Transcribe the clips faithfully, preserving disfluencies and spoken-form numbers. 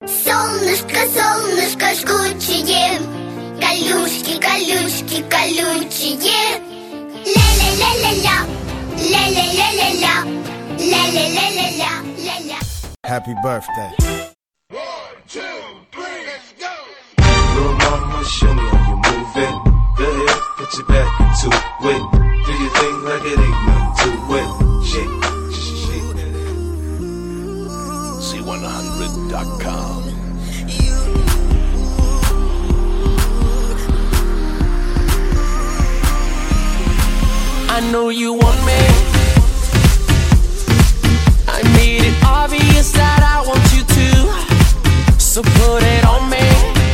Солнышко, солнышко жгучее, колючки, колючки, колючие. Ля-ля-ля-ля-ля, ля-ля-ля-ля-ля, ля-ля-ля-ля-ля, ля-ля. Happy birthday. One, two, three, let's go. Little mama, show me how you move it. Go ahead, put your back into it. Do your thing like it ain't nothing to it. Shake, just shake that. C one hundred dot com. I know you want me. I made it obvious that I want you to, so put it on me.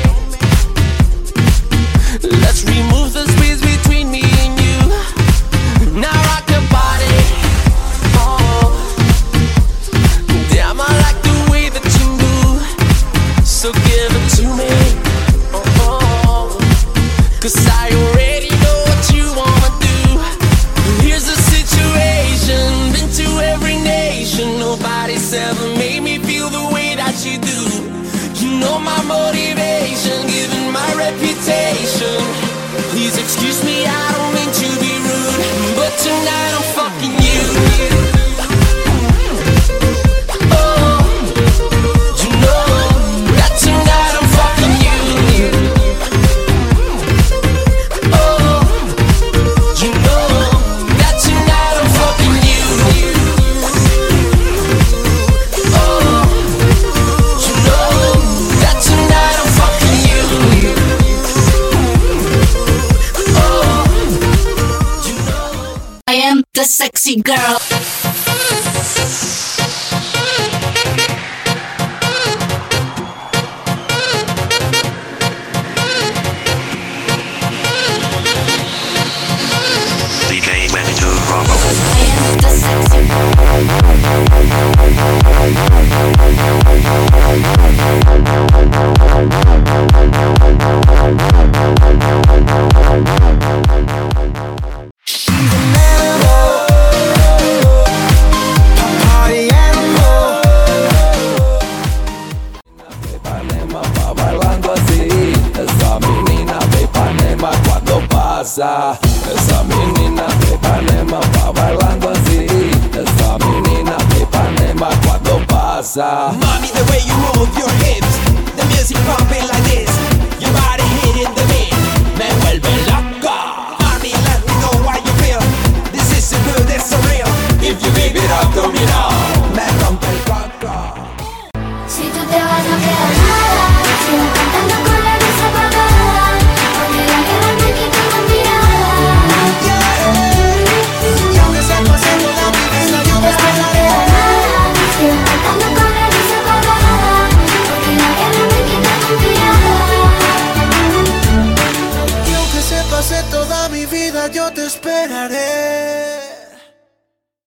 Let's remove the space between me and you. Now rock your body. Oh, damn, I like the way that you move. So give it to me. Oh, cause I already know what you wanna do. Here's the situation, been to every nation. Nobody's ever made me feel the way that you do. You know my motivation, given my reputation. Please excuse me, I don't mean to be rude, but tonight I'm fucking you. Oh, you know that tonight I'm fucking you. Oh, you know that tonight I'm fucking you. Oh, you know that tonight I'm fucking you. Oh, you know I am the sexy girl. D J Benito Bravo. I am the sexy Ipanema va bailando así. Esa menina de Ipanema cuando pasa. Esa menina de Ipanema va bailando así. Esa menina de Ipanema cuando pasa. Mommy, the way you move your hips, the music pumping like this, your body hitting the beat, me vuelve loca. Mommy, let me know why you feel, this is so good, it's so real. If you give it up to me now, me rompe el coco. Si tú te vas no queda nada, sigo cantando con la luz apagada, porque la guerra me quita la mirada. Y aunque se pase toda mi vida, yo te Después no queda nada, sigo cantando con la luz apagada, porque la guerra me quita la mirada. Y aunque se pase toda mi vida, yo te esperaré.